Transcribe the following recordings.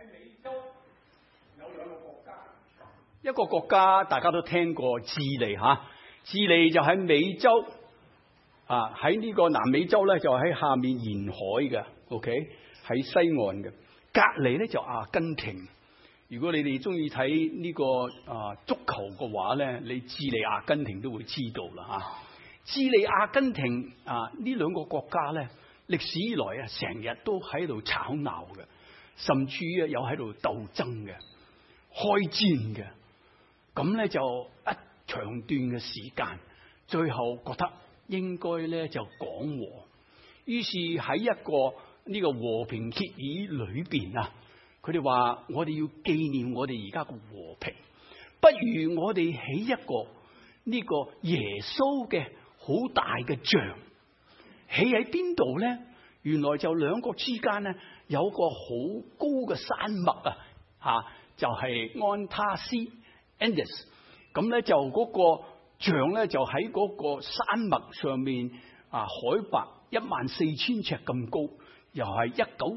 一個國家大家都聽過智利吓，智利就喺美洲啊，喺呢個南美洲咧就喺下面沿海嘅 ，OK 喺西岸嘅，隔籬咧就阿根廷。如果你哋中意睇呢個足球嘅話咧，你智利阿根廷都會知道啦吓。智利阿根廷呢兩個國家咧，歷史以來成日都喺度吵鬧嘅，甚至有喺度鬥爭嘅、開戰嘅。咁咧就一長段嘅時間，最後覺得應該咧就講和，於是喺一個呢個和平協議裏邊佢哋話我哋要紀念我哋而家嘅和平，不如我哋起一個呢個耶穌嘅好大嘅像，起喺邊度咧？原來就兩國之間咧有個好高嘅山脈就係安塔斯 Andes， 咁咧就嗰個像咧就喺嗰個山脈上面海拔14000尺咁高，又係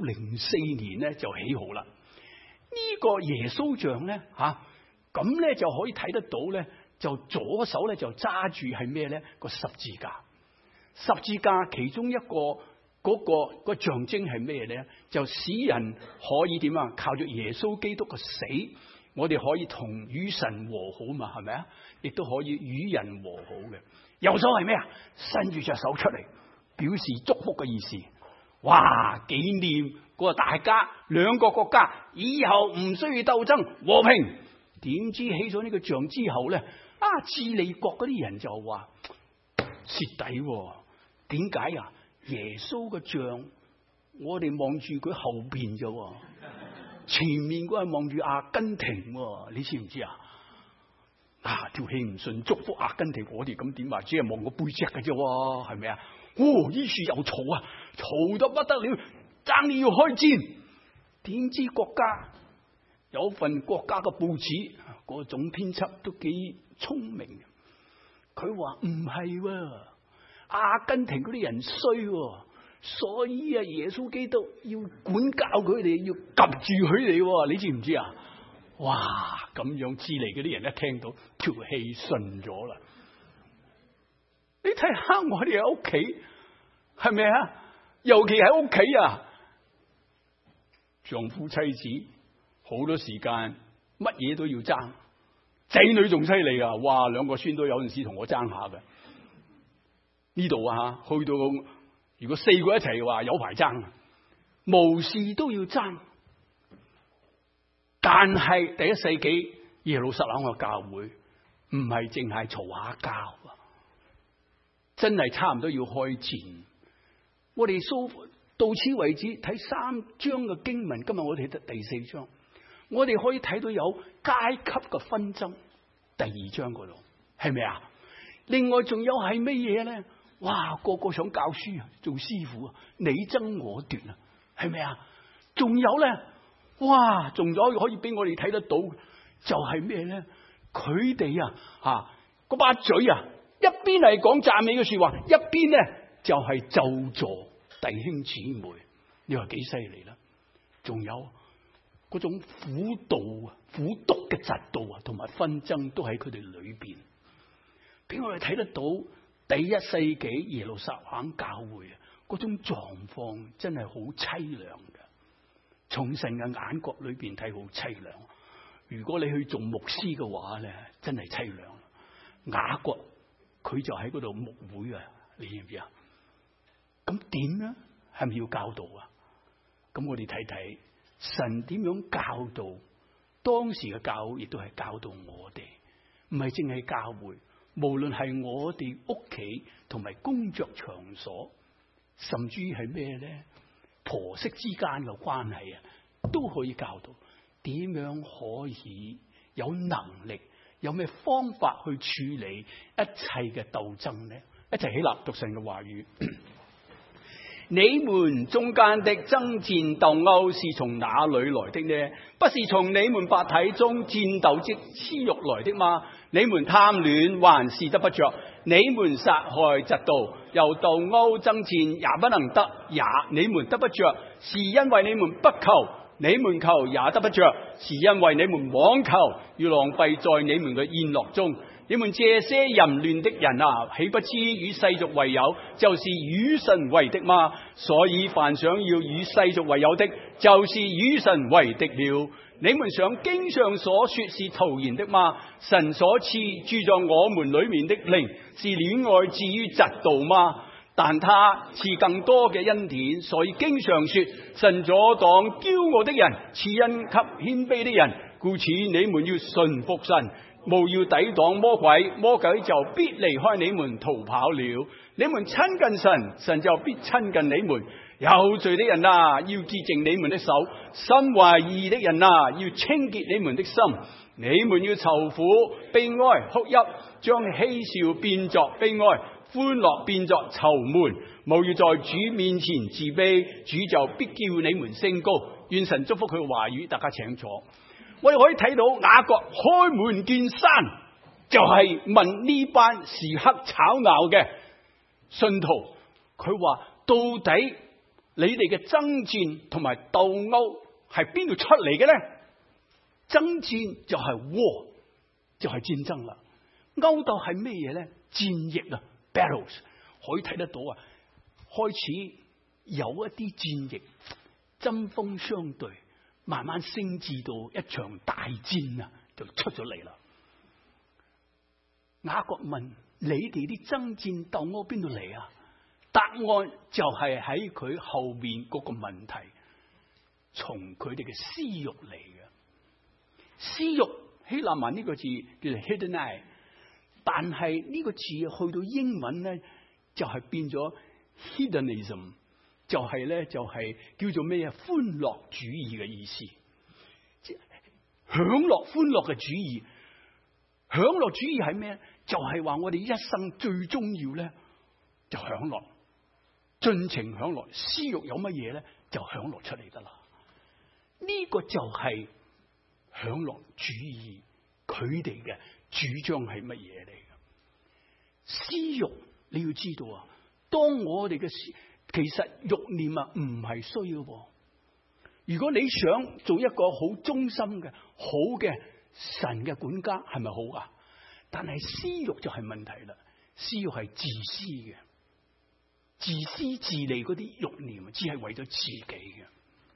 1904年咧就起好啦。呢個耶穌像咧咁咧就可以睇得到咧，就左手咧就揸住係咩咧？個十字架，十字架其中一個嗰個象徵係咩咧？就使人可以點靠住耶穌基督嘅死，我哋可以同與神和好嘛，係咪啊？亦都可以與人和好嘅。右手係咩啊？伸住隻手出嚟，表示祝福嘅意思。哇！紀念嗰個大家兩個國家以後唔需要鬥爭，和平。點知起咗呢個像之後咧，智利國嗰啲人就話蝕底。點解啊？耶穌嘅像，我哋望住佢後邊啫，前面嗰係望住阿根廷，你知唔知啊？條氣唔順，祝福阿根廷，我哋咁點啊？只係望個背脊嘅啫，係咪啊？於是又嘈得不得了，爭你要開戰。點知國家有份國家嘅報紙，個總編輯都幾聰明，佢話唔係阿根廷嗰啲人衰，所以耶穌基督要管教佢哋，要及住佢哋，你知唔知啊？哇！咁樣智利嗰啲人一聽到條氣順咗啦。你睇下我哋喺屋企係咪啊？尤其喺屋企丈夫妻子好多時間乜嘢都要爭，仔女仲犀利啊！哇，兩個孫都有陣時同我爭下嘅。呢度去到如果4個一齊嘅話，有排爭，無事都要爭。但係第1世紀耶路撒冷嘅教會唔係淨係嘈下交真係差唔多要開戰。我哋到此為止睇3章嘅經文，今日我哋睇第4章，我哋可以睇到有階級嘅紛爭。第2章嗰度係咪啊？另外仲有係乜嘢咧？哇，個個想教書做師傅你爭我奪係咪啊？仲有咧，哇，仲有可以俾我哋睇得到，就係咩咧？佢哋嗰把嘴一邊係講讚美嘅說話，一邊咧就係咒詛弟兄姊妹。你話幾犀利啦？仲有嗰種苦毒嘅嫉妒同埋紛爭都喺佢哋裏邊，俾我哋睇得到第1世紀耶路撒冷教會嗰種狀況真係好淒涼嘅。從神嘅眼角裏邊睇好淒涼。如果你去做牧師嘅話咧，真係淒涼。雅各佢就喺嗰度牧會你知唔知啊？咁點咧？係咪要教導啊？咁我哋睇睇神點樣教導。當時嘅教會亦都係教導我哋，唔係淨係教會，無論係我哋屋企同埋工作場所，甚至於係咩咧？婆媳之間嘅關係都可以教導點樣可以有能力，有咩方法去處理一切嘅鬥爭咧？一齊起立讀神嘅話語。你們中間的爭戰鬥毆是從哪裏來的呢？不是從你們百體中戰鬥之私欲來的嗎？你們貪戀還是得不着，你們殺害嫉妒又鬥毆爭戰也不能得，也你們得不着，是因為你們不求， 你們求也得不着，是因為你們妄求，要浪費在你們嘅宴樂中。你們這些淫亂的人啊，豈不知與世俗為友，就是與神為敵嗎？所以凡想要與世俗為友的，就是與神為敵了。你們想經上所說是徒然的嗎？神所賜住在我們裏面的靈，是戀愛至於嫉妒嗎？但他賜更多嘅恩典，所以經上說，神阻擋驕傲的人，賜恩給謙卑的人。故此你們要順服神，務要抵擋魔鬼，魔鬼就必離開你們逃跑了。你們親近神，神就必親近你們。有罪的人啊，要潔淨你們的手；心懷義的人啊，要清潔你們的心。你們要愁苦、悲哀、哭泣，將嬉笑變作悲哀，歡樂變作愁悶。務要在主面前自卑，主就必叫你們升高。願神祝福佢嘅話語，大家請坐。我哋可以睇到雅各開門見山，就係問呢班時刻吵鬧嘅信徒，佢話到底你哋嘅爭戰同埋鬥毆係邊度出嚟嘅咧？爭戰就係 war， 就係戰爭啦。毆鬥係咩嘢咧？戰役啊 ，battles， 可以睇得到啊。開始有一啲戰役針鋒相對，慢慢升至到一場大戰啊，就出咗嚟啦。雅各問：你哋啲爭戰鬥毆邊度嚟啊？答案就係喺佢後面嗰個問題，從佢哋嘅私欲嚟嘅。私欲希臘文呢個字叫做 hedonai， 但係呢個字去到英文咧就係變咗 hedonism， 就係叫做咩啊？歡樂主義嘅意思，享樂歡樂嘅主義。享樂主義係咩？就係話我哋一生最重要咧就享樂，盡情享樂。私欲有乜嘢咧？就享樂出嚟得啦。呢個就係享樂主義佢哋嘅主張係乜嘢嚟嘅？私欲你要知道啊，當我哋嘅其實欲念啊唔係衰嘅。如果你想做一個好忠心嘅好嘅神嘅管家，係咪好啊？但係私欲就係問題啦。私欲係自私嘅，自私自利嗰啲欲念只係為咗自己嘅。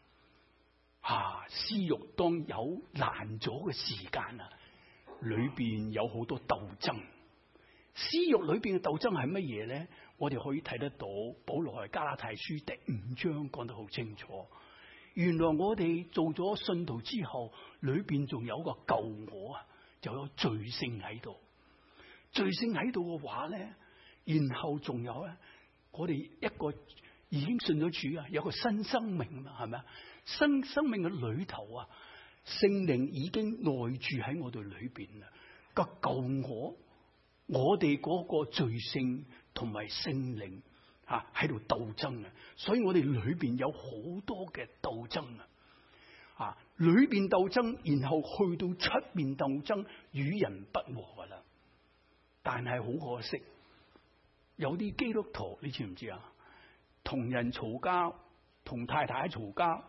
私欲當有難咗嘅時間啊，裏邊有好多鬥爭。私欲裏邊嘅鬥爭係乜嘢咧？我哋可以睇得到，保羅喺加拉太書第5章講得好清楚。原來我哋做咗信徒之後，裏邊仲有個舊我啊，就有罪性喺度。罪性喺度嘅話咧，然後仲有咧，我哋一個已經信咗主啊，有個新生命啊，係咪啊？新生命嘅裏頭啊，聖靈已經內住喺我哋裏邊啦。個舊我哋嗰個罪性同埋聖靈喺度鬥爭啊，所以我哋裏邊有好多嘅鬥爭啊，裏邊鬥爭，然後去到出面鬥爭，與人不和噶啦。但係好可惜，有啲基督徒你知唔知啊？同人嘈交，同太太嘈交，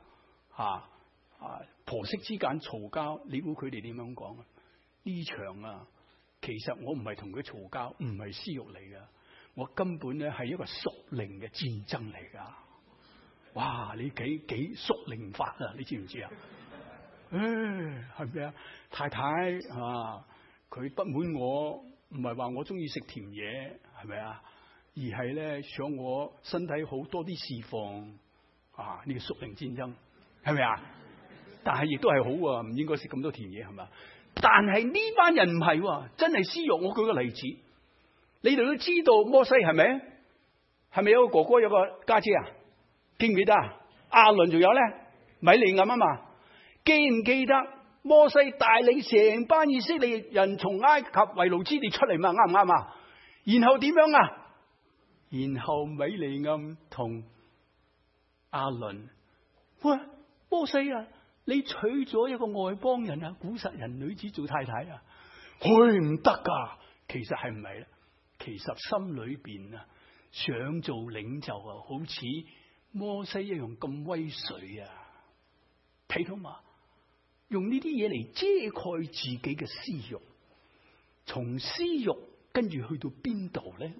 婆媳之間嘈交，你估佢哋點樣講啊？呢場啊，其實我唔係同佢嘈交，唔係私欲嚟噶，我根本咧係一個屬靈嘅戰爭嚟噶。哇！你幾屬靈法啊？你知唔知啊？係咪啊？太太佢不滿我，唔係話我中意食甜嘢，係咪啊？而係咧想我身體好多啲釋放呢個屬靈戰爭，係咪啊？但係亦都係好啊，唔應該食咁多甜嘢，係嘛？但係呢班人唔係，真係私欲。我舉個例子，你哋都知道摩西係咪？係咪有個哥哥有個家姐啊？記唔記得啊？亞倫仲有咧米利暗啊嘛？記唔記得摩西帶領成班以色列人從埃及為奴之地出嚟嘛？啱唔啱啊？然後點樣啊？然後米利暗同亞倫，喂，摩西啊，你娶咗一個外邦人啊，古實人女子做太太啊？唔得噶。其實係唔係咧？其實心裏邊啊，想做領袖啊，好似摩西一樣咁威水啊， 睇到嘛？用呢啲嘢嚟遮蓋自己嘅私欲，從私欲跟住去到邊度咧？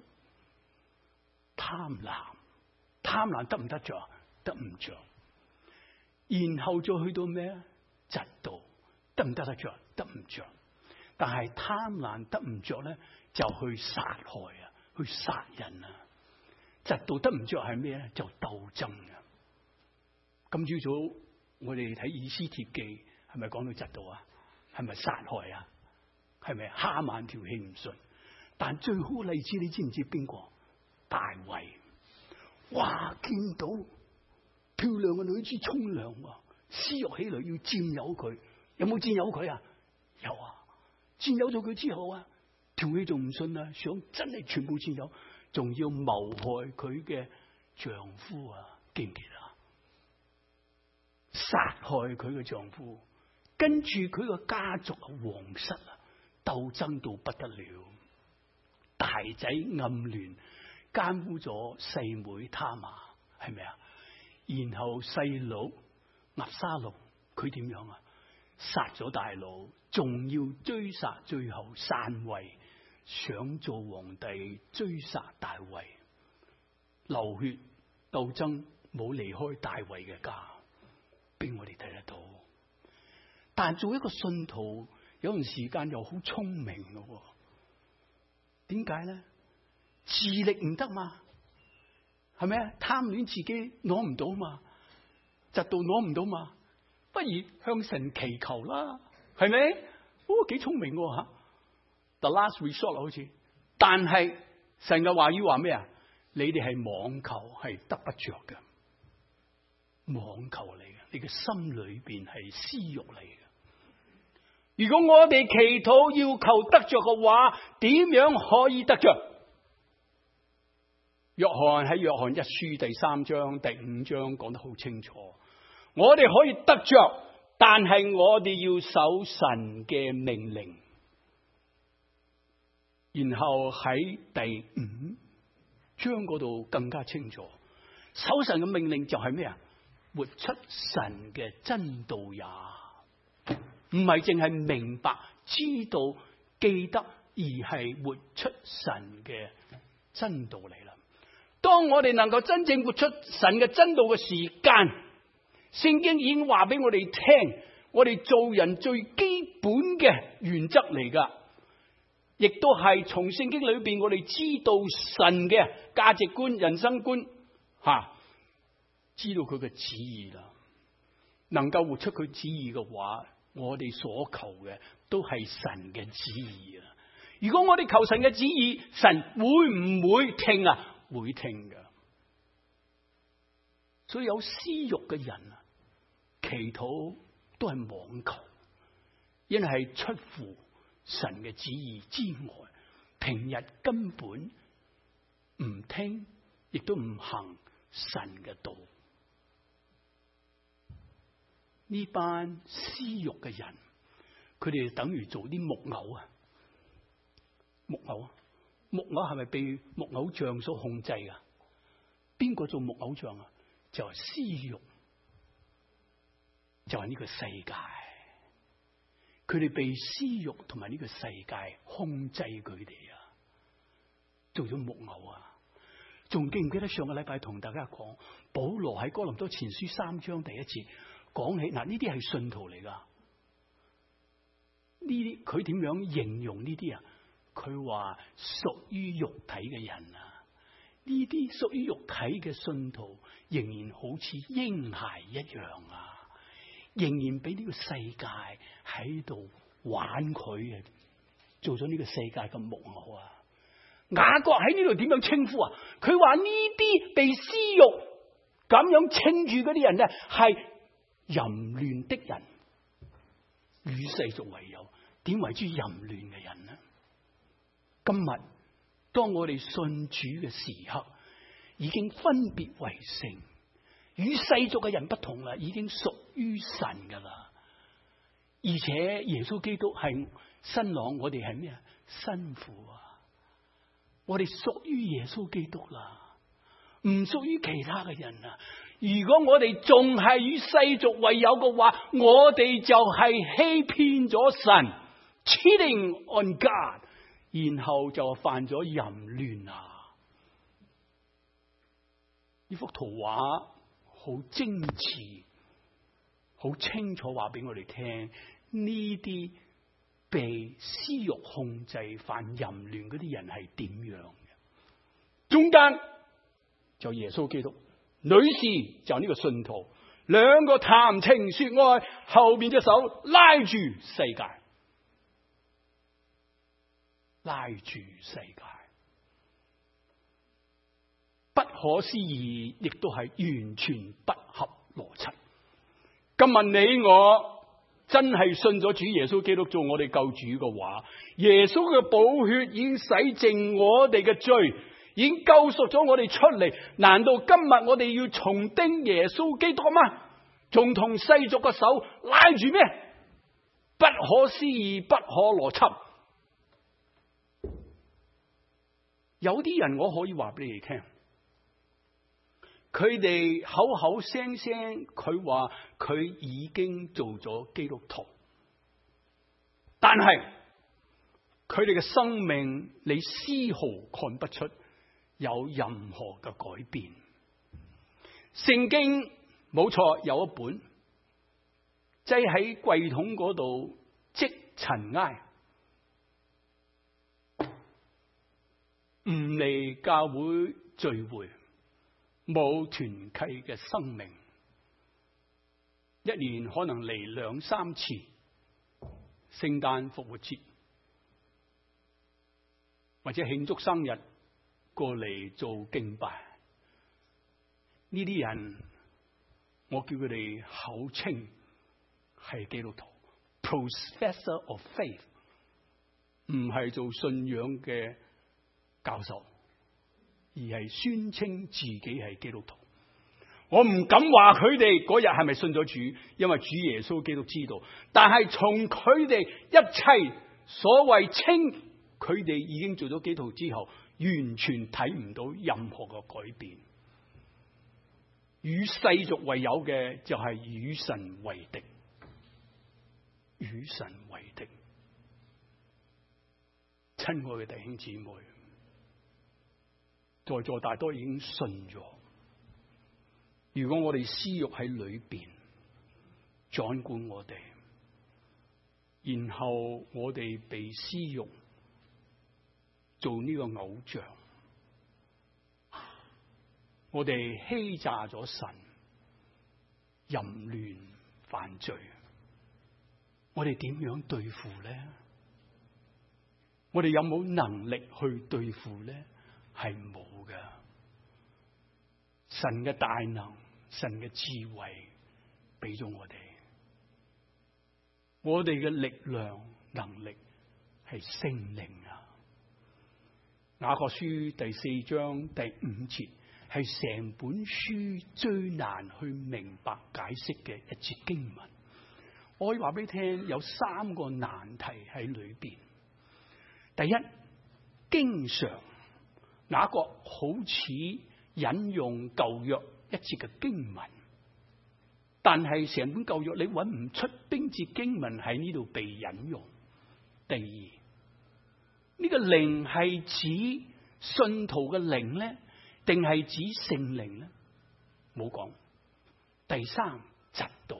貪婪得唔得着？得唔着。然後再去到咩？嫉妒得唔得着？得唔着。但係貪婪得唔着咧，就去殺害啊，去殺人啊。嫉妒得唔着係咩咧？就鬥爭啊。今朝早我哋睇以斯帖記，係咪講到嫉妒啊？係咪殺害啊？係咪哈曼條氣唔順？但最好嘅例子你知唔知邊個？大衛。哇！見到漂亮嘅女子沖涼，私欲起來要佔有佢，有冇佔有佢啊？有啊！佔有咗佢之後啊，條氣仲唔順啊，想真係全部佔有，仲要謀害佢嘅丈夫啊！記唔記得啊？殺害佢嘅丈夫，跟住佢個家族啊，皇室啊，鬥爭到不得了，大仔暗戀奸污咗細妹他瑪，係咪啊？然後細佬押沙龍佢點樣啊？殺咗大佬，仲要追殺，最後篡位，想做皇帝，追殺大衛，流血鬥爭，冇離開大衛嘅家，俾我哋睇得到。但做一個信徒，有段時間又好聰明嘅，點解咧？自力唔得嘛，係咪啊？貪戀自己攞唔到嘛，嫉妒攞唔到嘛，不如向神祈求啦，係咪？哦，幾聰明吓 ，The last resort 好似。但係神嘅話語話咩啊？你哋係妄求，係得不着嘅，妄求嚟嘅，你嘅心裏邊係私欲嚟嘅。如果我哋祈禱要求得着嘅話，點樣可以得着？約翰喺約翰一書第3章第5章講得好清楚，我哋可以得着，但係我哋要守神嘅命令。然後喺第5章嗰度更加清楚，守神嘅命令就係咩啊？活出神嘅真道也，唔係淨係明白、知道、記得，而係活出神嘅真道嚟啦。當我哋能夠真正活出神嘅真道嘅時間，聖經已經話俾我哋聽，我哋做人最基本嘅原則嚟噶，亦都係從聖經裏邊我哋知道神嘅價值觀、人生觀，知道佢嘅旨意啦。能夠活出佢旨意嘅話，我哋所求嘅都係神嘅旨意啊！如果我哋求神嘅旨意，神會唔會聽啊？會聽噶。所以有私欲嘅人啊，祈禱都係妄求，因為係出乎神嘅旨意之外，平日根本唔聽，亦都唔行神嘅道。呢班私欲嘅人，佢哋等於做啲木偶啊！木偶係咪被木偶像所控制噶？邊個做木偶像啊？就係私欲，就係呢個世界。佢哋被私欲同埋呢個世界控制佢哋啊，做咗木偶啊！仲記唔記得上個禮拜同大家講，保羅喺哥林多前書3章第1節講起嗱，呢啲係信徒嚟噶。呢啲佢點樣形容呢啲啊？佢話屬於肉體嘅人啊，呢啲屬於肉體嘅信徒仍然好似嬰孩一樣啊，仍然俾呢個世界喺度玩佢啊，做咗呢個世界嘅木偶啊。雅各喺呢度點樣稱呼啊？佢話呢啲被私欲咁樣稱住嗰啲人咧，係淫亂的人，與世俗為友。點為之淫亂嘅人呢？今日當我哋信主嘅時刻，已經分別為聖，與世俗嘅人不同啦，已經屬於神噶啦。而且耶穌基督係新郎，我哋係咩啊？新婦啊！我哋屬於耶穌基督啦，唔屬於其他嘅人啊！ 如果我哋仲係與世俗為友嘅話，我哋就係欺騙咗神 ，cheating on God， 然後就犯咗淫亂啊！呢幅圖畫好精緻，好清楚話俾我哋聽，呢啲被私欲控制、犯淫亂嗰啲人係點樣嘅？中間就耶穌基督。女士就呢個信徒，兩個談情說愛，後面隻手拉住世界，拉住世界，不可思議，亦都係完全不合邏輯。今日你我真係信咗主耶穌基督做我哋救主嘅話，耶穌嘅寶血已經洗淨我哋嘅罪，已經救贖咗我哋出嚟，難道今日我哋要重釘耶穌基督嗎？仲同世俗嘅手拉住咩？不可思議，不可邏輯。有啲人我可以話俾你哋聽，佢哋口口聲聲佢話佢已經做咗基督徒，但係佢哋嘅生命你絲毫看不出有任何嘅改變。聖經冇錯有一本，擠喺櫃桶嗰度積塵埃，唔嚟教會聚會，冇團契嘅生命，一年可能嚟2-3次，聖誕復活節或者慶祝生日過嚟做敬拜。呢啲人我叫佢哋口稱係基督徒 ，professor of faith， 唔係做信仰嘅教授，而係宣稱自己係基督徒。我唔敢話佢哋嗰日係咪信咗主，因為主耶穌基督知道。但係從佢哋一切所謂稱佢哋已經做咗基督徒之後，完全睇唔到任何嘅改變。與世俗為友嘅就係與神為敵，與神為敵。親愛嘅弟兄姊妹，在座大多已經信咗。如果我哋私欲喺裏邊掌管我哋，然後我哋被私欲做呢個偶像，我哋欺詐咗神，淫亂犯罪，我哋點樣對付呢？我哋有冇能力去對付呢？係冇嘅。神嘅大能，神嘅智慧俾咗我哋，我哋嘅力量能力係聖靈啊。雅各書第4章第5節係成本書最難去明白解釋嘅一節經文。我可以話俾你聽，有3個難題喺裏邊。第一，經常雅各好似引用舊約一節嘅經文，但係成本舊約你揾唔出邊節經文喺呢度被引用。第二，呢個靈係指信徒嘅靈呢，定係指聖靈呢？冇講。第三，嫉妒。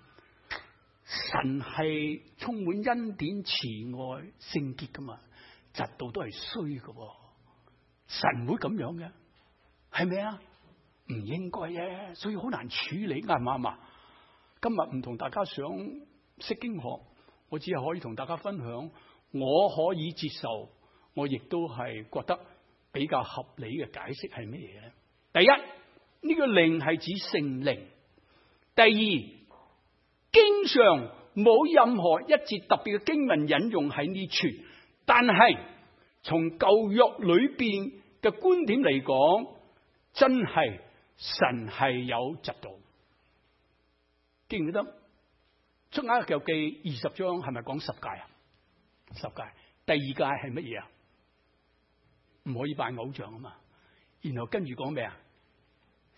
神係充滿恩典、慈愛、聖潔噶嘛，嫉妒都係衰噶。神會咁樣嘅，係咪啊？唔應該嘅，所以好難處理，啱唔啱啊？今日唔同大家上釋經學，我只係可以同大家分享，我可以接受，我亦都係覺得比較合理嘅解釋係咩嘢咧？第一，呢個靈係指聖靈。第二，經常冇任何一節特別嘅經文引用喺呢處，但係從舊約裏邊嘅觀點嚟講，真係神係有嫉妒。記唔記得出埃及記20章係咪講10誡啊？10誡，第2誡係乜嘢啊？唔可以拜偶像啊嘛。然後跟住講咩啊？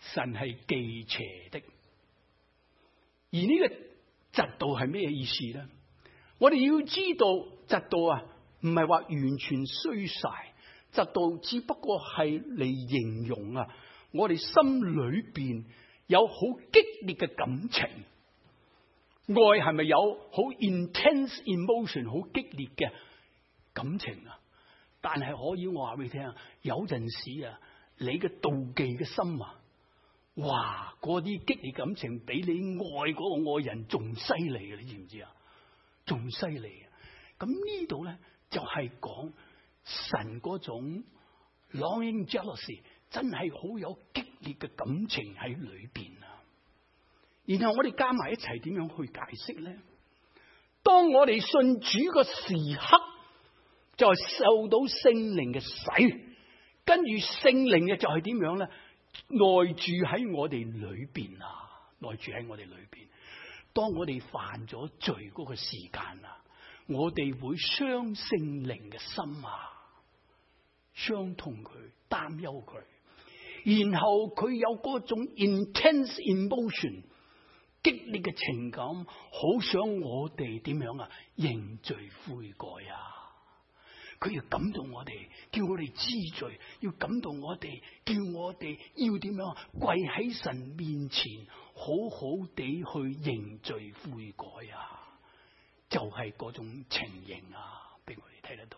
神係忌邪的。而呢個嫉妒係咩意思咧？我哋要知道嫉妒啊，唔係話完全衰晒，嫉妒只不過係嚟形容啊，我哋心裏邊有好激烈嘅感情。愛係咪有好 intense emotion， 好激烈嘅感情啊？但係可以我話俾你聽，有陣時啊，你嘅妒忌嘅心啊，哇！嗰啲激烈感情比你愛嗰個愛人仲犀利嘅，你知唔知啊？仲犀利啊！咁呢度咧就係講神嗰種 longing jealousy， 真係好有激烈嘅感情喺裏邊啊！然後我哋加埋一齊點樣去解釋咧？當我哋信主嘅時刻，就係受到聖靈嘅洗，跟住聖靈嘅就係點樣咧？內住喺我哋裏邊啊，內住喺我哋裏邊。當我哋犯咗罪嗰個時間啊，我哋會傷聖靈嘅心啊，傷痛佢，擔憂佢，然後佢有嗰種 intense emotion， 激烈嘅情感，好想我哋點樣啊？認罪悔改啊！佢要感動我哋，叫我哋知罪，要感動我哋，叫我哋要點樣跪喺神面前，好好地去認罪悔改啊！就係嗰種情形啊，俾我哋睇得到。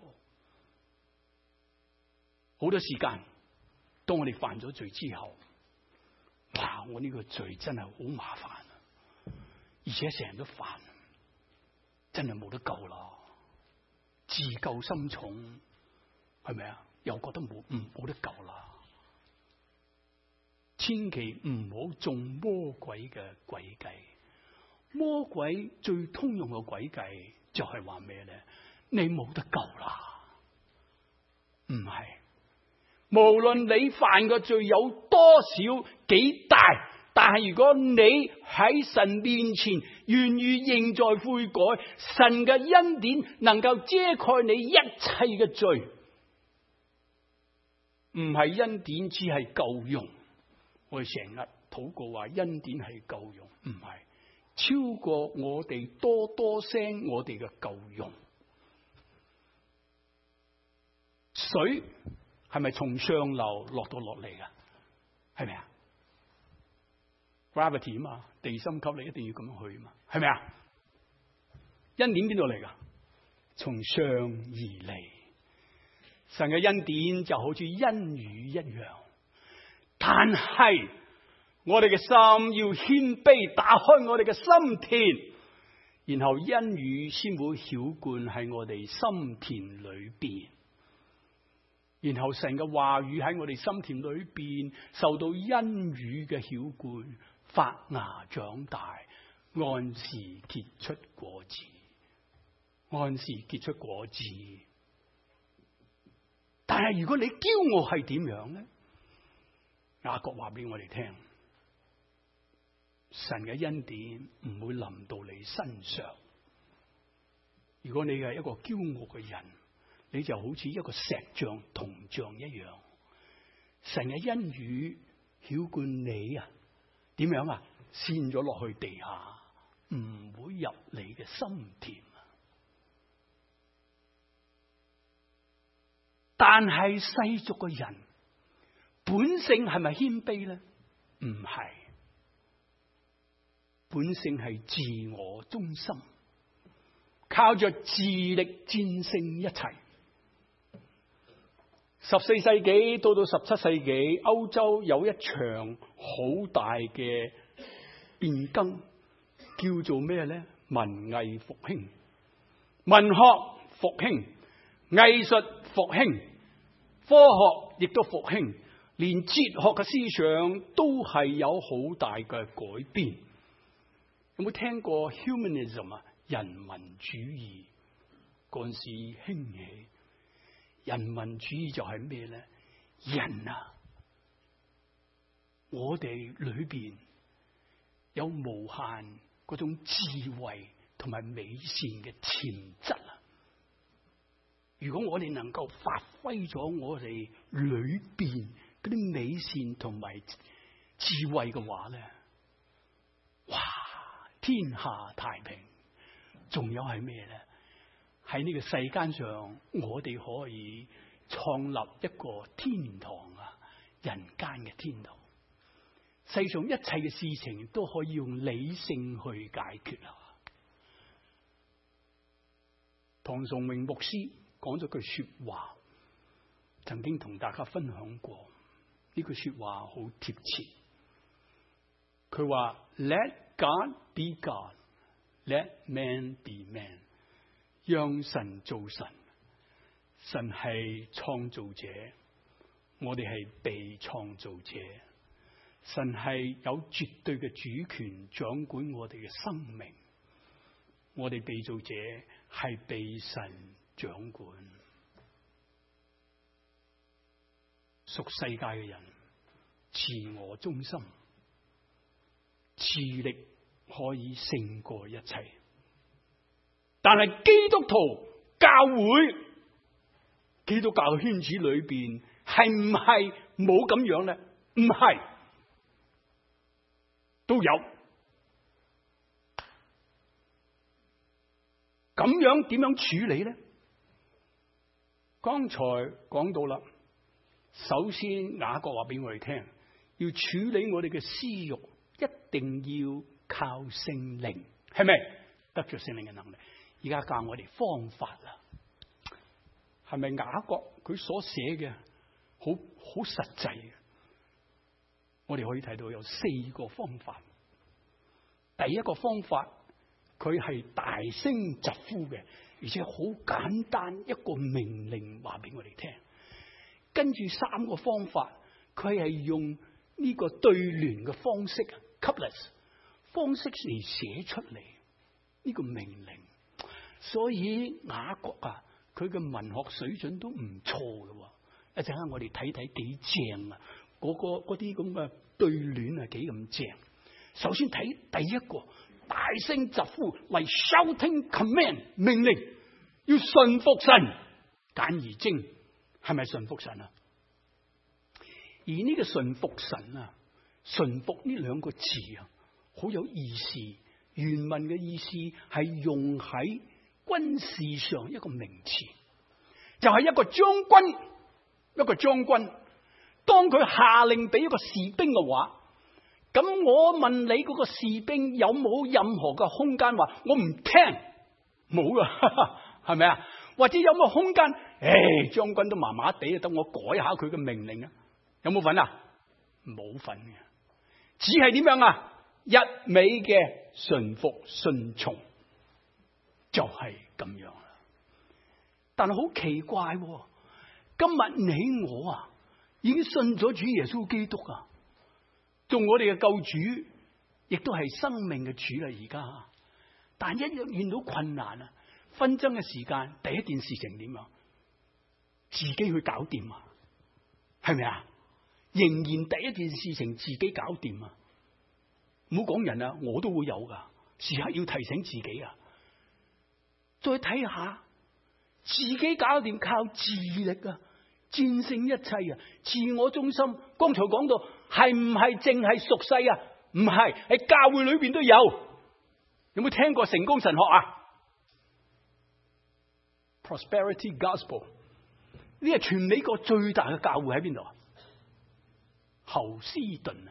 好多時間，當我哋犯咗罪之後，哇！我呢個罪真係好麻煩啊，而且成日都犯，真係冇得救啦。自救心重，係咪啊？又覺得冇得救啦！千祈唔好中魔鬼嘅詭計。魔鬼最通用嘅詭計就係話咩咧？你冇得救啦！唔係，無論你犯嘅罪有多少幾大，但係如果你喺神面前願意認罪悔改，神嘅恩典能夠遮蓋你一切嘅罪。唔係恩典只係夠用，我哋成日禱告話恩典係夠用，唔係，超過我哋多多聲我哋嘅夠用。水係咪從上流落到落嚟㗎？係咪啊？Gravity 嘛，地心吸力一定要咁樣去嘛，係咪啊？恩典邊度嚟噶？從上而嚟，神嘅恩典就好似恩雨一樣，但係我哋嘅心要謙卑，打開我哋嘅心田，然後恩雨先會澆灌喺我哋心田裏邊，然後神嘅話語喺我哋心田裏邊受到恩雨嘅澆灌，發芽長大，按時結出果子，按時結出果子。但係如果你驕傲係點樣咧？雅各話俾我哋聽，神嘅恩典唔會臨到你身上。如果你係一個驕傲嘅人，你就好似一個石像銅像一樣，神嘅恩雨澆灌你啊，點樣啊？陷咗落去地下，唔會入你嘅心田啊！但係世俗嘅人本性係咪謙卑咧？唔係，本性係自我中心，靠着自力戰勝一切。14世紀到17世紀，歐洲有一場好大嘅變更，叫做咩咧？文藝復興，文學復興，藝術復興，科學亦都復興，連哲學嘅思想都係有好大嘅改變。有冇聽過 humanism 啊？人民主義嗰陣時興起。人民主義就係咩咧？人啊，我哋裏邊有無限嗰種智慧同埋美善嘅潛質啊！如果我哋能夠發揮咗我哋裏邊嗰啲美善同埋智慧嘅話咧，哇！天下太平。仲有係咩咧？喺呢個世間上，我哋可以創立一個天堂啊，人間嘅天堂。世上一切嘅事情都可以用理性去解決啊！唐崇榮牧師講咗句說話，曾經同大家分享過。呢句說話好貼切。佢話 Let God be God, let man be man。讓神做神，神係創造者，我哋係被創造者。神係有絕對嘅主權掌管我哋嘅生命，我哋被造者係被神掌管。屬世界嘅人自我中心，智力可以勝過一切，但係基督徒教會、基督教圈子裏邊係唔係冇咁樣咧？唔係，都有。咁樣點樣處理咧？剛才講到啦，首先雅各話俾我哋聽，要處理我哋嘅私欲，一定要靠聖靈，係咪？得着聖靈嘅能力。而家教我哋方法啦，係咪雅各佢所寫嘅好實際嘅？我哋可以睇到有4個方法。第一個方法，佢係大聲疾呼嘅，而且好簡單，一個命令話俾我哋聽。跟住3個方法，佢係用呢個對聯嘅方式 couplets 方式嚟寫出嚟呢個命令。所以雅各啊，佢嘅文學水準都唔錯嘅。一陣間我哋睇睇幾正啊！嗰啲咁嘅對聯係幾咁正。首先睇第一個，大聲疾呼嚟 shouting command 命令，要順服神。簡而精，係咪順服神啊？而呢個順服神啊，順服呢2個字啊，好有意思。原文嘅意思係用喺軍事上一個名詞，就係一個將軍，當佢下令俾一個士兵嘅話，咁我問你嗰個士兵有冇任何嘅空間話我唔聽？冇噶，係咪啊？或者有冇空間？將軍都麻麻地，等我改下佢嘅命令啊？有冇份啊？冇份嘅，只係點樣啊？一味嘅順服順從。就係咁樣啦，但係好奇怪，今日你我啊，已經信咗主耶穌基督啊，做我哋嘅救主，亦都係生命嘅主啦。而家，但一遇到困難啊，紛爭嘅時間，第一件事情點啊？自己去搞掂啊，係咪啊？仍然第一件事情自己搞掂啊！唔好講人啊，我都會有噶，時刻要提醒自己啊。再睇下自己搞掂，靠自力啊，戰勝一切啊！自我中心，剛才講到係唔係淨係屬世啊？唔係，喺教會裏邊都有。有冇聽過成功神學啊 ？Prosperity Gospel 呢係全美國最大嘅教會喺邊度啊？侯斯頓啊，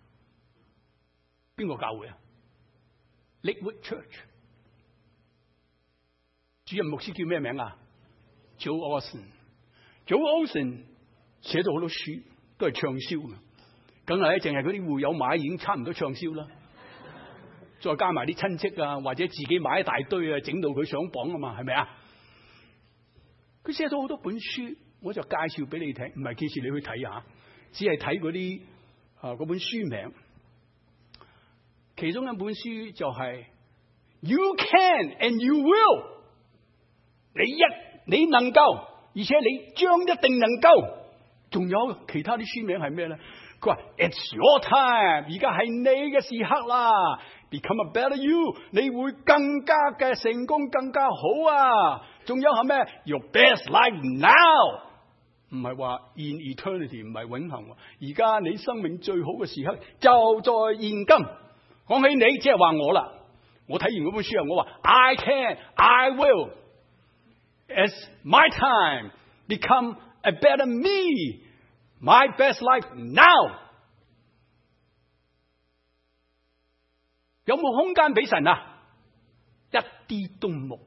邊個教會啊 ？Lakewood Church。主任牧師叫咩名啊 ？Joel Osteen。Joel Osteen 寫咗好多書，都係暢銷嘅。梗係咧，淨係嗰啲會友買已經差唔多暢銷啦。再加埋啲親戚啊，或者自己買一大堆啊，整到佢上榜啊嘛，係咪啊？佢寫咗好多本書，我就介紹俾你聽，唔係建議你去睇下，只係睇嗰啲嗰本書名。其中一本書就係 You Can and You Will。你能夠，而且你將一定能夠。仲有其他啲書名係咩咧？佢話 It's your time， 而家係你嘅時刻啦。Become a better you， 你會更加嘅成功，更加好啊！仲有係咩？Your best life now， 唔係話 in eternity， 唔係永恆。而家你生命最好嘅時刻就在現今。講起你，即係話我啦。我睇完嗰本書啊，我話 I can, I will, as my time become a better me, my best life now。有冇空間俾神啊？一啲都冇。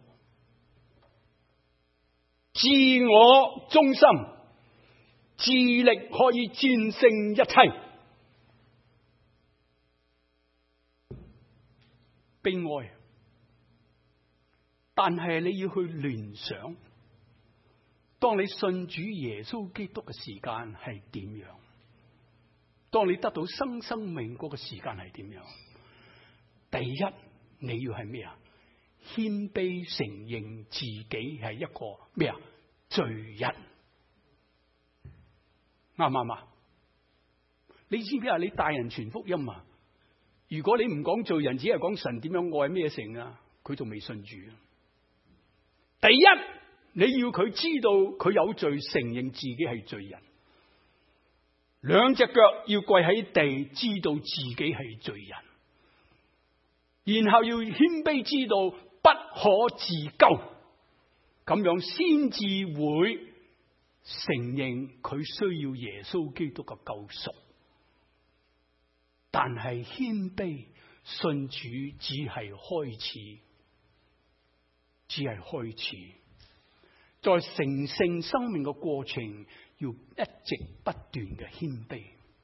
自我中心，智力可以戰勝一切。悲哀，但係你要去聯想，當你信主耶穌基督嘅時間係點樣？當你得到生命嗰個時間係點樣？第一，你要係咩啊？謙卑承認自己係一個咩啊？罪人，啱唔啱啊？你知唔知啊？你大人傳福音啊？如果你唔講罪人，只係講神點樣愛咩成啊，佢仲未信主。第一，你要佢知道佢有罪，承認自己係罪人，兩隻腳要跪喺地，知道自己係罪人，然後要謙卑知道不可自救，咁樣先至會承認佢需要耶穌基督嘅救贖。但係謙卑信主只係開始，在成聖生命嘅過程，要一直不斷嘅謙卑。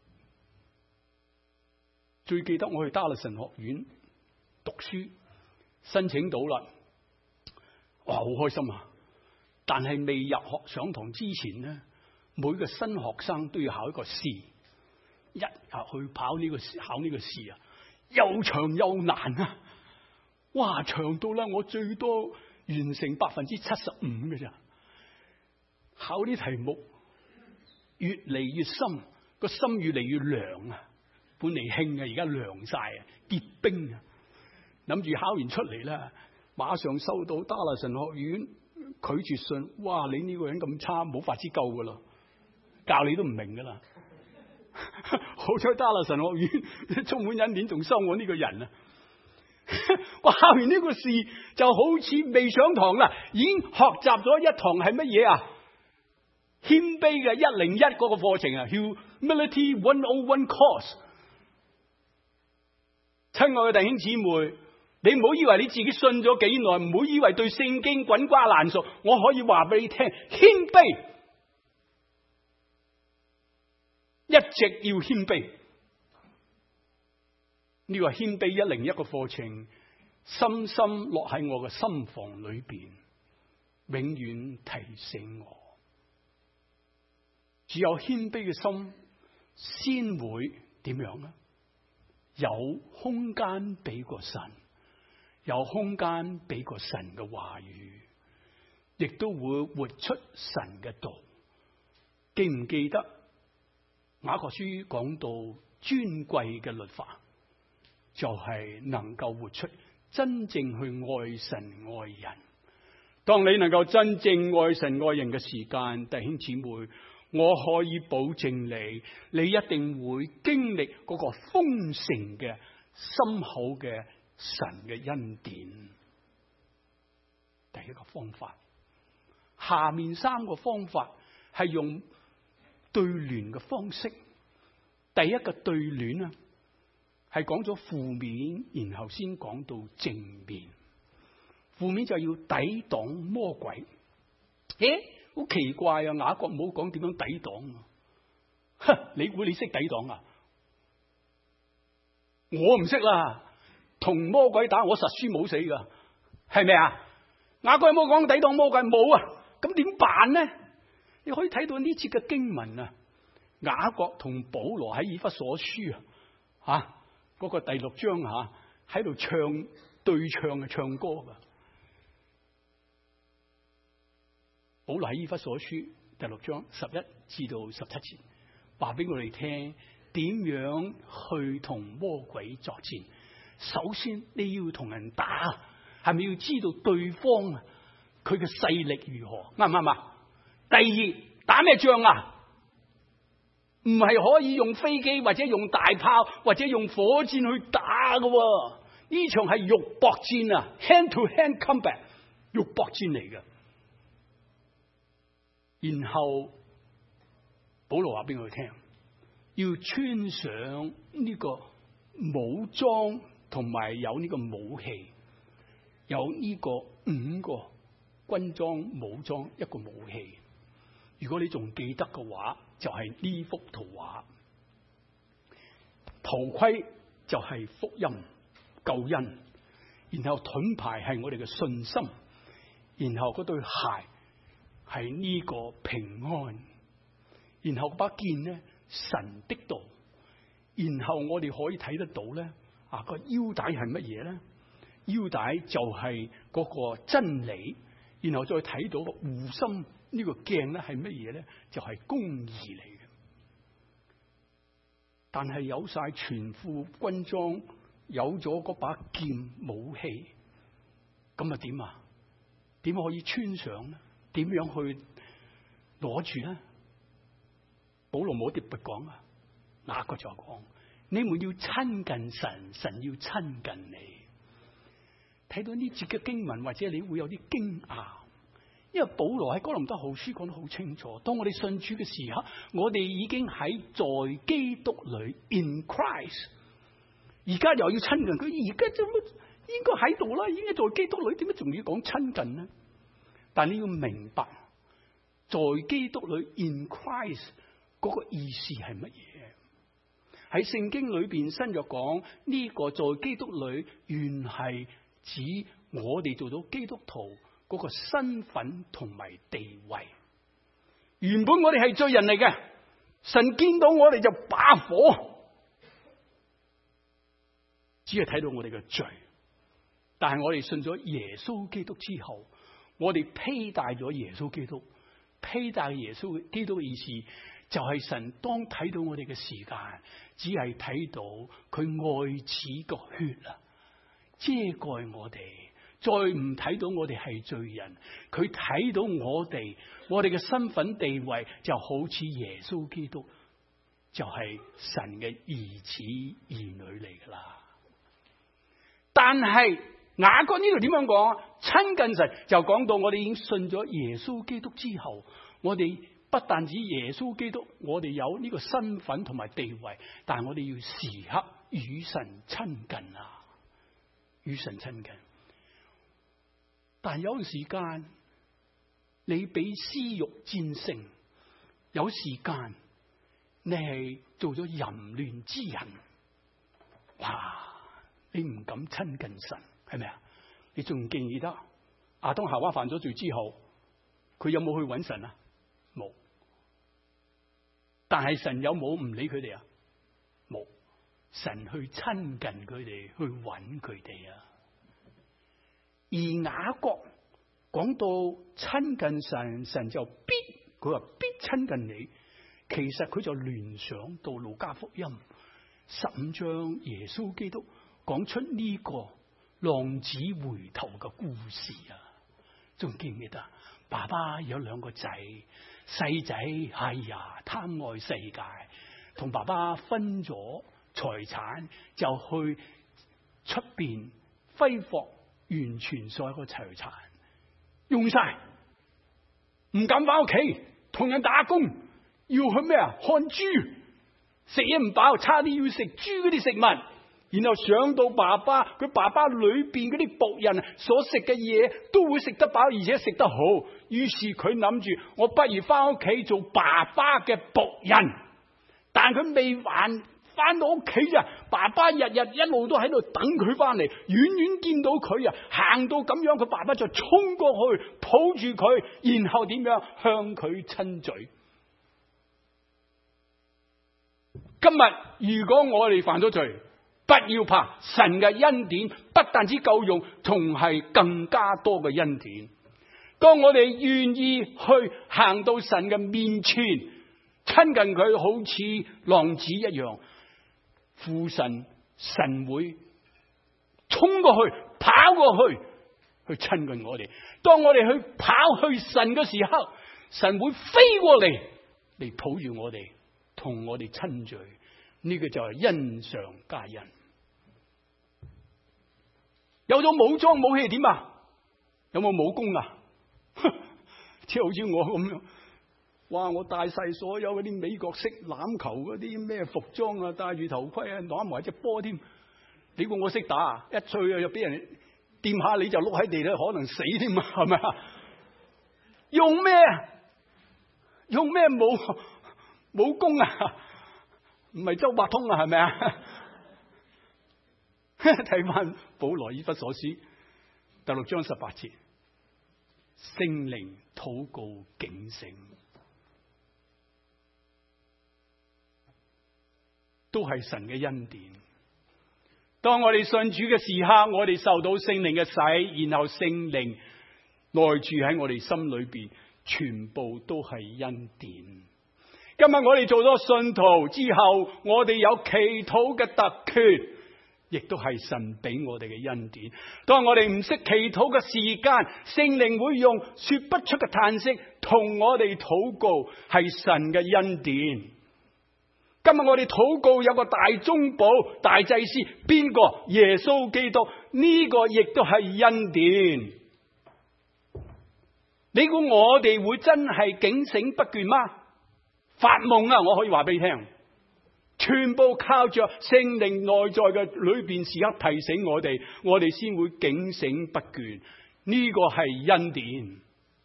最記得我去達勒神學院讀書，申請到啦，哇，好開心啊！但係未入學上堂之前呢，每個新學生都要考一個試。一日去考呢個試啊，又長又難啊！哇，長到啦，我最多完成75%嘅咋。考啲題目越嚟越深，個心越嚟越涼啊！本嚟興啊，而家涼晒啊，結冰啊！諗住考完出嚟啦，馬上收到達勒神學院拒絕信。哇！你呢個人咁差，冇法子救噶啦，教你都唔明噶啦。好彩達勒神學院充滿恩典，仲收我呢個人啊！我考完呢個試就好似未上堂啦，已經學習咗一堂係乜嘢啊？謙卑嘅101嗰個課程啊 ，Humility 101 course。親愛嘅弟兄姊妹，你唔好以為你自己信咗幾耐，唔好以為對聖經滾瓜爛熟。我可以話俾你聽，謙卑。一直要謙卑，呢個謙卑101個課程，深深落喺我嘅心房裏邊，永遠提醒我，只有謙卑嘅心，先會點樣啊？有空間俾個神，有空間俾個神嘅話語，亦都會活出神嘅道。記唔記得？雅各書講到尊貴嘅律法，就係能夠活出真正去愛神愛人。當你能夠真正愛神愛人嘅時間，弟兄姊妹，我可以保證你一定會經歷嗰個豐盛嘅深厚嘅神嘅恩典。第一個方法，下面3個方法係用對聯嘅方式。第一個對聯啊，係講咗負面，然後先講到正面。負面就要抵擋魔鬼。好奇怪啊！雅各冇講點樣抵擋啊？你估你識抵擋啊？我唔識啦，同魔鬼打我實輸冇死噶，係咪啊？雅各有冇講抵擋魔鬼？冇啊！咁點辦呢？你可以睇到呢節嘅經文啊，雅各同保羅喺以弗所書嗰個第6章喺度對唱歌噶。保羅喺以弗所書第6章11至到17節，話俾我哋聽點樣去同魔鬼作戰。首先你要同人打，係咪要知道對方佢嘅勢力如何？啱唔啱啊？第二， 打咩仗啊？唔係可以用飛機或者用大炮或者用火箭去打㗎。呢場係肉搏戰啊 ，hand to hand combat， 肉搏戰嚟嘅。然後保羅話俾佢聽，要穿上呢個武裝同埋有呢個武器，有呢個5個軍裝武裝一個武器。如果你仲記得嘅話，就係呢幅圖畫。頭盔就係福音救恩，然後盾牌係我哋嘅信心，然後嗰對鞋係呢個平安，然後把劍呢神的道，然後我哋可以睇得到咧個腰帶係乜嘢咧？腰帶就係嗰個真理，然後再睇到護心呢個鏡咧係乜嘢咧？就係公義嚟嘅。但係有晒全副軍裝，有咗嗰把劍武器，咁啊點啊？點可以穿上咧？點樣去攞住咧？保羅冇特別講啊，哪個就講你們要親近神，神要親近你。睇到呢節嘅經文，或者你會有啲驚訝，因為保羅喺哥林多後書講得好清楚，當我哋信主嘅時刻，我哋已經喺在基督裏 in Christ， 而家又要親近佢，而家就應該喺度啦，已經在基督裏，點解仲要講親近呢？但你要明白，在基督裏 in Christ 嗰個意思係乜嘢？喺聖經裏邊新約講呢個在基督裏，原係指我哋做到基督徒嗰個身份同埋地位。原本我哋係罪人嚟嘅，神見到我哋就把火，只係睇到我哋嘅罪。但係我哋信咗耶穌基督之後，我哋披戴咗耶穌基督，披戴耶穌基督嘅意思就係神當睇到我哋嘅時間，只係睇到佢愛子個血啊，遮蓋我哋，再唔睇到我哋係罪人，佢睇到我哋嘅身份地位就好似耶穌基督就係神嘅兒子兒女嚟噶啦。但係雅各呢度點樣講？親近神就講到我哋已經信咗耶穌基督之後，我哋不但止耶穌基督，我哋有呢個身份同埋地位，但係我哋要時刻與神親近啊，與神親近。但係有時間你俾私欲戰勝，有時間你係做咗淫亂之人，哇！你唔敢親近神，係咪啊？你仲記唔記得亞當夏娃犯咗罪之後，佢有冇去揾神啊？冇。但係神有冇唔理佢哋啊？冇。神去親近佢哋，去揾佢哋啊。而雅各講到親近神，神就佢話必親近你。其實佢就聯想到路加福音15章耶穌基督講出呢個浪子回頭嘅故事啊。仲記唔記得？爸爸有2個仔，細仔哎呀貪愛世界，同爸爸分咗財產，就去出邊揮霍完全所有嘅財產，用晒，唔敢翻屋企同人打工，要去咩啊？看豬，食嘢唔飽，差啲要食豬嗰啲食物。然後想到佢爸爸裏邊嗰啲僕人所食嘅嘢都會食得飽，而且食得好，於是佢諗住我不如翻屋企做爸爸嘅僕人。但佢未翻到屋企咋，爸爸日日一路都喺度等佢翻嚟，遠遠見到佢啊，行到咁樣，佢爸爸就衝過去抱住佢，然後點樣向佢親嘴。今日如果我哋犯咗罪，不要怕，神嘅恩典不但止夠用，仲係更加多嘅恩典。當我哋願意去行到神嘅面前，親近佢，好似浪子一樣，父神會衝過去，跑過去，去親近我哋。當我哋去跑去神嘅時候， 神會飛過嚟抱住我哋，同我哋親嘴。呢個就係恩上加恩。有咗武裝武器點啊？有冇武功啊？即係好似我咁樣，哇！我帶晒所有嗰啲美國式欖球嗰啲咩服裝啊，戴住頭盔啊，攬埋隻波添。你估我識打啊？一脆啊，又俾人掂下你就碌喺地咧，可能死添啊？係咪啊？用咩？用咩武功啊？唔係周伯通啊？係咪啊？睇翻保羅以弗所書第6章18節，聖靈禱告警醒，都係神嘅恩典。當我哋信主嘅時刻，我哋受到聖靈嘅洗，然後聖靈內住喺我哋心裏邊，全部都係恩典。今日我哋做咗信徒之後，我哋有祈禱嘅特權，亦都係神俾我哋嘅恩典。當我哋唔識祈禱嘅時間，聖靈會用說不出嘅嘆息同我哋禱告，係神嘅恩典。今日我哋禱告有個大中保、大祭司，邊個？耶穌基督，呢個亦都係恩典。你估我哋會真係警醒不倦嗎？發夢啊！我可以話俾你聽，全部靠着聖靈內在嘅裏邊時刻提醒我哋，我哋先會警醒不倦。呢個係恩典，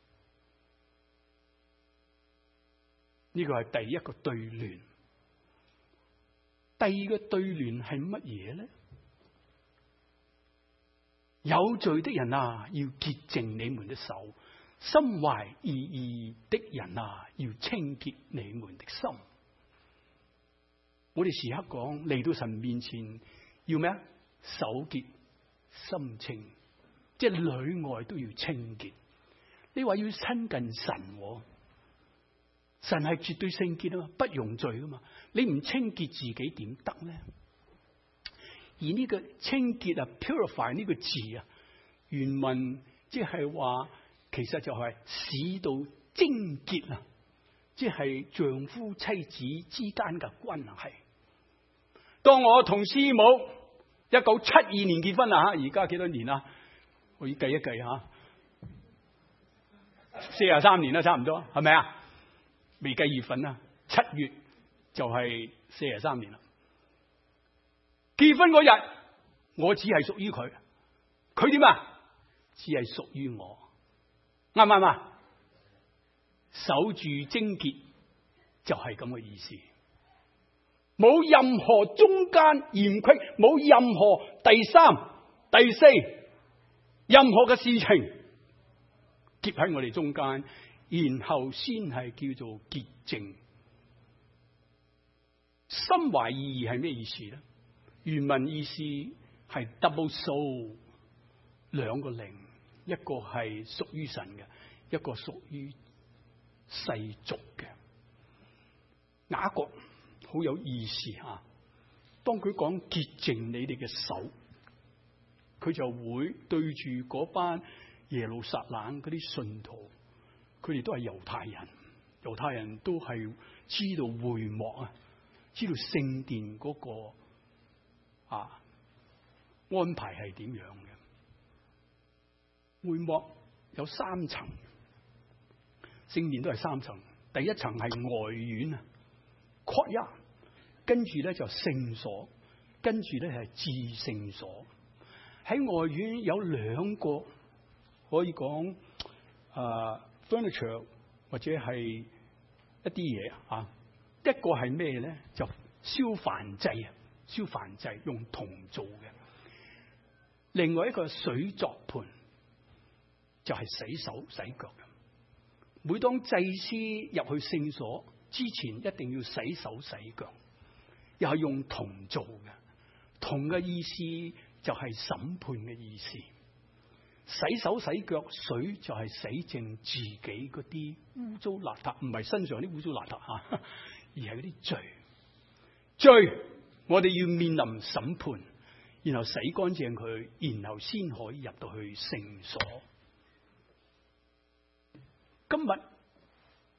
呢個係第一個對聯。第二個對聯係乜嘢呢？有罪的人啊，要潔淨你們的手；心懷二意的人啊，要清潔你們的心。我哋時刻講嚟到神面前要咩啊？手潔心清，即係裏外都要清潔。你話要親近神，神係絕對聖潔啊嘛，不容罪啊嘛。你唔清潔自己點得呢？而呢個清潔啊 ，purify 呢個字啊，原文即係話，其實就係使到貞潔啊，即係丈夫妻子之間嘅關係。當我同師母1972年結婚啦吓，而家幾多年啦？我要計一計吓，43年啦，差唔多，係咪啊？未計月份啊，7月就係43年啦。結婚嗰日，我只係屬於佢，佢點啊？只係屬於我，啱唔啱啊？守住貞潔就係咁嘅意思，冇任何中間嫌隙，冇任何第三、第四，任何嘅事情結喺我哋中間，然後先係叫做潔淨。心懷二意係咩意思咧？原文意思係 double soul， 兩個靈，一個係屬於神嘅，一個屬於世俗嘅。雅各好有意思啊！當佢講潔淨你哋嘅手，佢就會對住嗰班耶路撒冷嗰啲信徒，佢哋都係猶太人，猶太人都係知道會幕啊，知道聖殿嗰個安排係點樣嘅。會幕有3層，聖殿都係3層。第一層係外院啊 courtyard， 跟住咧就聖所，跟住咧係至聖所。喺外院有2個可以講furniture 或者係一啲嘢啊。一個係咩咧？就燒燔祭啊，燒燔祭用銅做嘅。另外一個水作盤，就係洗手洗腳嘅。每當祭司入去聖所之前，一定要洗手洗腳，又係用銅做嘅。銅嘅意思就係審判嘅意思。洗手洗腳，水就係洗淨自己嗰啲污糟邋遢，唔係身上啲污糟邋遢吓，而係嗰啲罪。我哋要面臨審判，然後洗乾淨佢，然後先可以入到去聖所。今日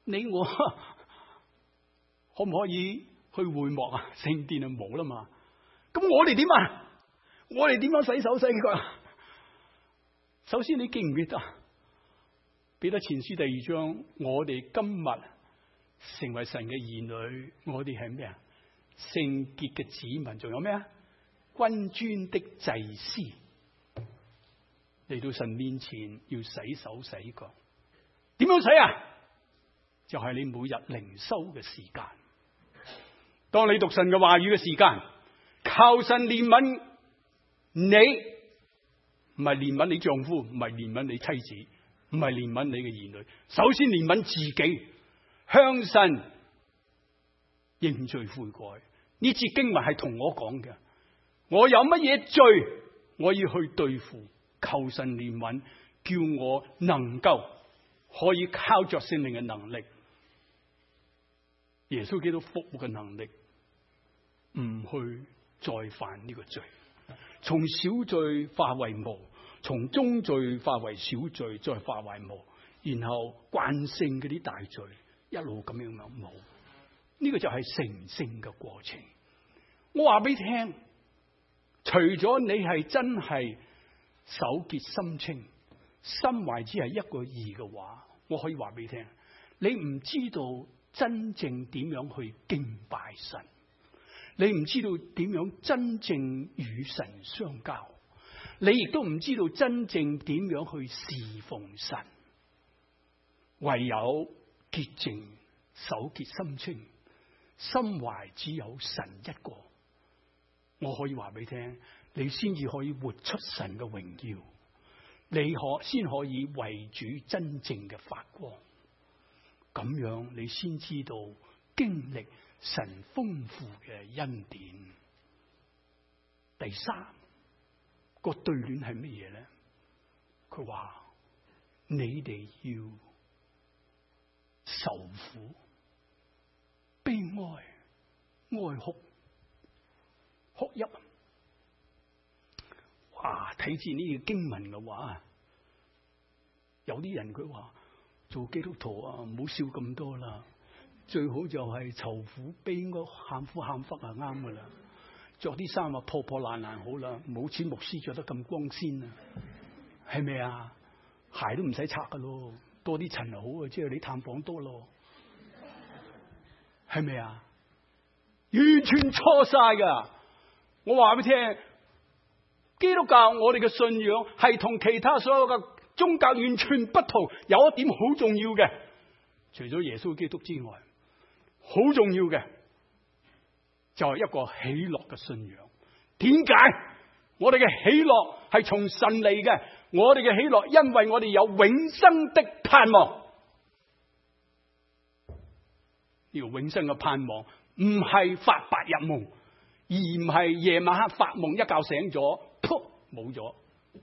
你我可唔可以去會幕啊？聖殿啊冇啦嘛。咁我哋點啊？我哋點樣洗手洗腳？首先你記唔記得彼得前書第2章，我哋今日成為神嘅兒女，我哋係咩啊？聖潔嘅子民，仲有咩啊？君尊的祭司，嚟到神面前要洗手洗腳。點樣洗啊？就係你每日靈修嘅時間，當你讀神嘅話語嘅時間，靠神憐憫你，唔係憐憫你丈夫，唔係憐憫你妻子，唔係憐憫你嘅兒女，首先憐憫自己，向神認罪悔改。呢節經文係同我講嘅，我有乜嘢罪，我要去對付，求神憐憫，叫我能夠可以靠着聖靈嘅能力，耶穌基督復活嘅能力，唔去再犯呢個罪，從小罪化為無，從中罪化為小罪，再化為無，然後慣性嗰啲大罪一路咁樣冇。呢個就係成聖嘅過程。我話俾你聽，除咗你係真係手潔心清，心懷只係一個義嘅話，我可以話俾你聽，你唔知道真正點樣去敬拜神，你唔知道點樣真正與神相交，你亦都唔知道真正點樣去侍奉神。唯有潔淨、手潔心清，心懷只有神一個，我可以話俾你聽，你先至可以活出神嘅榮耀，你先可以為主真正嘅發光。咁樣你先知道經歷神豐富嘅恩典。第三個對聯係乜嘢咧？佢話你哋要受苦、悲哀、哀哭、哭泣。哇！睇住呢個經文嘅話，有啲人佢話做基督徒啊，唔好笑咁多啦，最好就係愁苦、悲哀、喊苦喊忽啊，啱噶啦。着啲衫啊破破爛爛好啦，冇似牧師着得咁光鮮啊，係咪啊？鞋都唔使拆噶咯，多啲塵好啊，即係你探訪多咯，係咪啊？完全錯晒噶！我話俾你聽，基督教我哋嘅信仰係同其他所有嘅宗教完全不同。有一點好重要嘅，除咗耶穌基督之外，好重要嘅就係一個喜樂嘅信仰。點解？我哋嘅喜樂係從神嚟嘅，我哋嘅喜樂因為我哋有永生的盼望。呢個永生嘅盼望唔係發白日夢，而唔係夜晚黑發夢一覺醒咗，噗冇咗。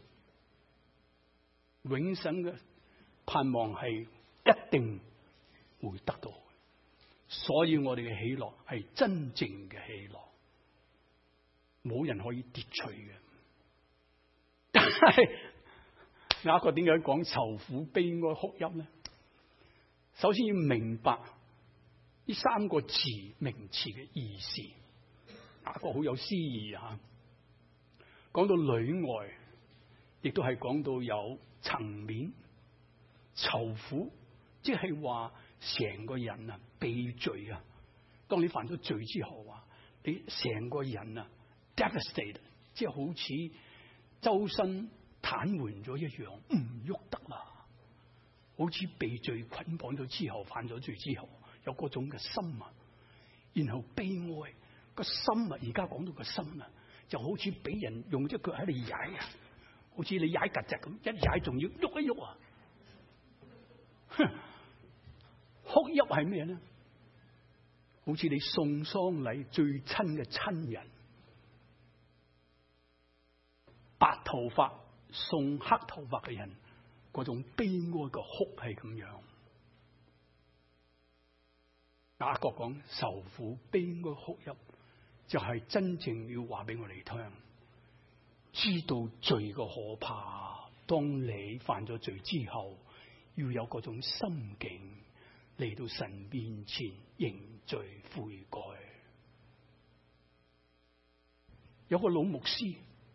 永生嘅盼望係一定會得到，所以我哋嘅喜樂係真正嘅喜樂，冇人可以奪取嘅。但係雅各點解講愁苦、悲哀、哭泣呢？首先要明白呢三個字名詞嘅意思。雅各好有詩意啊！講到裏外，亦都係講到有層面。愁苦即係話成個人啊被罪啊，當你犯咗罪之後啊，你成個人啊 devastated， 即係好似周身癱瘓咗一樣，唔喐得啦，好似被罪捆綁咗之後，犯咗罪之後有嗰種嘅心啊，然後悲哀個心啊，而家講到個心啊，就好似俾人用隻腳喺度踩啊，好似你踩曱甴咁，一踩仲要喐一喐啊！哭泣係咩呢？好似你送喪禮最親嘅親人，白頭髮送黑頭髮嘅人，嗰種悲哀嘅哭係咁樣。雅各講愁苦、悲哀、哭泣，就係真正要話俾我哋聽，知道罪嘅可怕。當你犯咗罪之後，要有嗰種心境， 嚟到神面前認罪悔改。有個老牧師，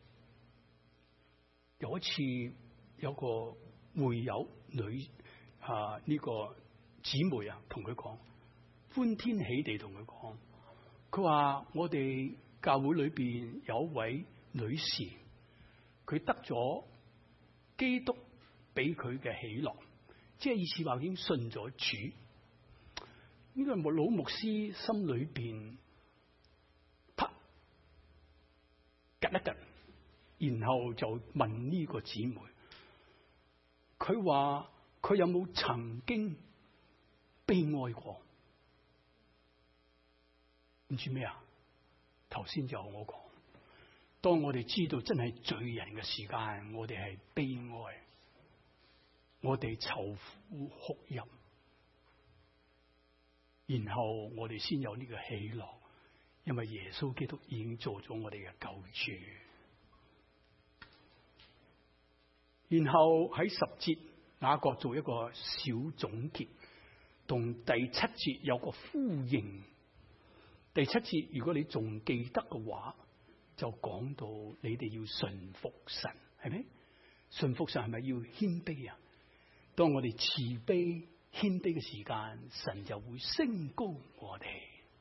有一次有個會友女呢個姊妹同佢講，歡天喜地同佢講，佢話我哋教會裏邊有一位女士，佢得咗基督俾佢嘅喜樂，即係意思話已經信咗主。呢個老牧師心裏邊啪吉一吉，然後就問呢個姊妹，佢話佢有冇曾經悲哀過？唔知咩啊？頭先就我講，當我哋知道真係罪人嘅時間，我哋係悲哀，我哋愁苦哭泣，然後我哋先有呢個喜樂，因為耶穌基督已經做咗我哋嘅救主。然後喺10節，雅各做一個小總結，同第7節有個呼應。第7節，如果你仲記得嘅話，就講到你哋要順服神，係咪？順服神係咪要謙卑啊？當我哋慈悲謙卑嘅時間，神就會升高我哋。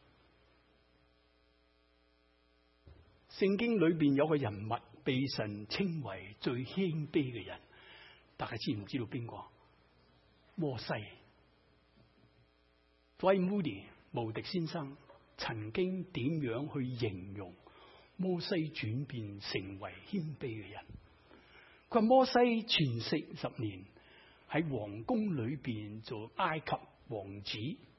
聖經裏邊有個人物被神稱為最謙卑嘅人，大家知唔知道邊個？摩西。Dwight Moody 無敵先生曾經點樣去形容摩西轉變成為謙卑嘅人？佢話摩西前40年喺皇宮裏邊做埃及王子，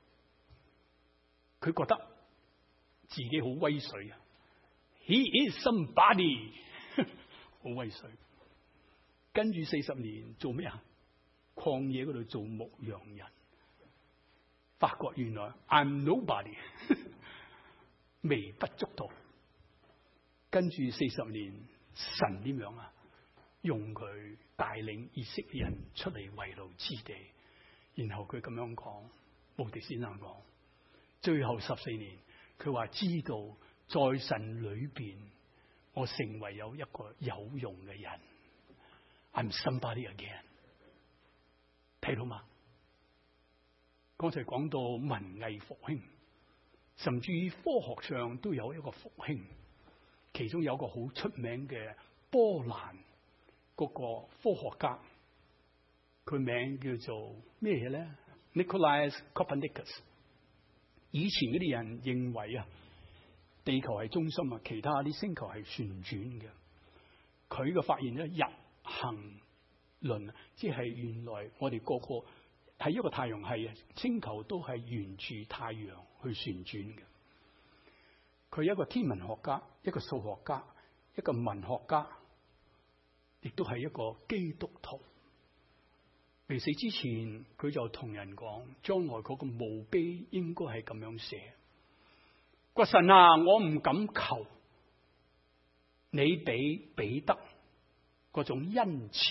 佢覺得自己好威水啊 ！He is somebody， 好威水。跟住40年做咩啊？曠野嗰度做牧羊人，發覺原來 I'm nobody， 微不足道。跟住40年，神點樣啊？用佢帶領以色列人出嚟為奴之地，然後佢咁樣講，無敵先生講，最後14年，佢話知道在神裏邊，我成為有一個有用嘅人 ，I'm somebody again。睇到嗎？剛才講到文藝復興，甚至於科學上都有一個復興，其中有一個好出名嘅波蘭嗰個科學家，佢名叫做咩嘢咧 ？Nicolaus Copernicus。以前嗰啲人認為啊，地球係中心啊，其他啲星球係旋轉嘅。佢嘅發現咧，日行論，即係原來我哋個個喺一個太陽系啊，星球都係沿住太陽去旋轉嘅。佢係一個天文學家，一個數學家，一個文學家，亦都係一個基督徒。未死之前，佢就同人講，將來嗰個墓碑應該係咁樣寫：個神啊，我唔敢求你俾彼得嗰種恩慈，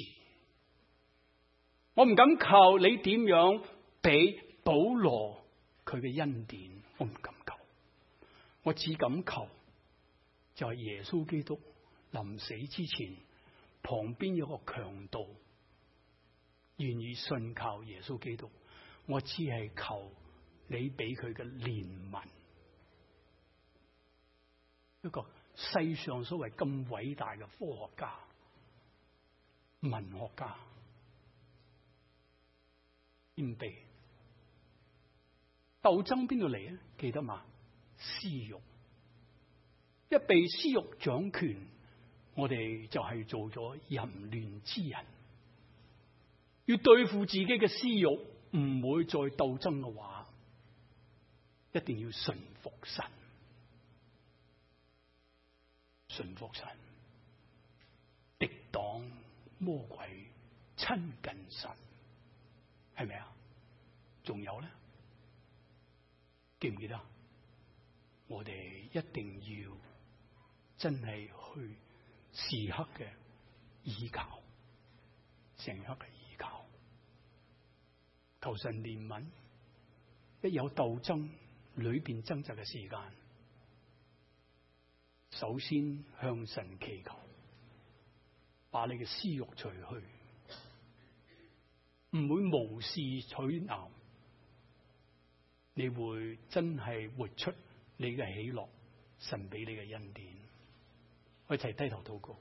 我唔敢求你點樣俾保羅佢嘅恩典，我唔敢求，我只敢求就係耶穌基督臨死之前，旁邊有個強盜願意信靠耶穌基督，我只係求你俾佢嘅憐憫。一個世上所謂咁偉大嘅科學家、文學家，謙卑。鬥爭邊度嚟啊？記得嘛？私欲，一被私欲掌權，我哋就係做咗淫亂之人。要對付自己嘅私欲，唔會再鬥爭嘅話，一定要順服神。順服神，敵擋魔鬼，親近神，係咪啊？仲有咧，記唔記得？我哋一定要真係去時刻嘅依靠，成刻嘅依靠，求神憐憫， 一有鬥爭，裏邊掙扎嘅時間，首先向神祈求，把你嘅私欲除去，唔會無視取鬧，你會真係活出你嘅喜樂，神俾你嘅恩典。我一齊低頭禱告。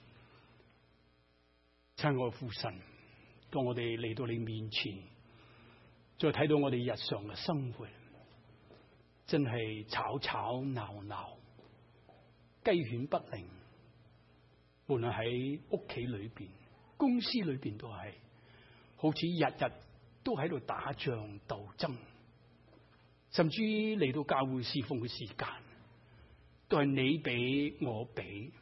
親愛父神，當我哋嚟到你面前，再睇到我哋日常嘅生活，真係吵吵鬧鬧，雞犬不寧。無論喺屋企裏邊、公司裏邊都係，好似日日都喺度打仗鬥爭，甚至嚟到教會侍奉嘅時間，都係你俾我俾，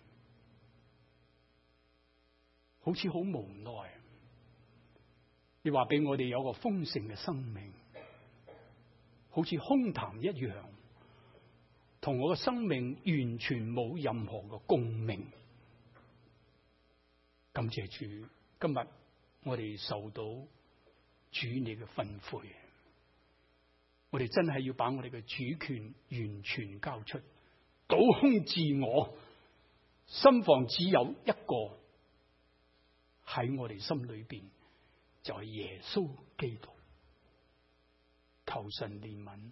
好似好無奈。你話俾我哋有個豐盛嘅生命，好似空談一樣，同我嘅生命完全冇任何嘅共鳴。感謝主，今日我哋受到主你嘅吩咐，我哋真係要把我哋嘅主權完全交出，倒空自我，心房只有一個喺我哋心裏邊，就係耶穌基督。求神憐憫，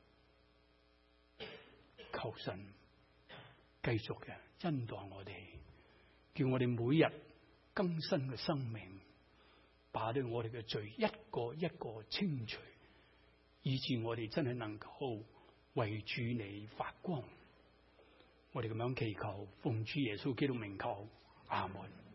求神繼續嘅恩待我哋，叫我哋每日更新嘅生命，把啲我哋嘅罪一個一個清除，以致我哋真係能夠為主你發光。我哋咁樣祈求，奉主耶穌基督名求，阿門。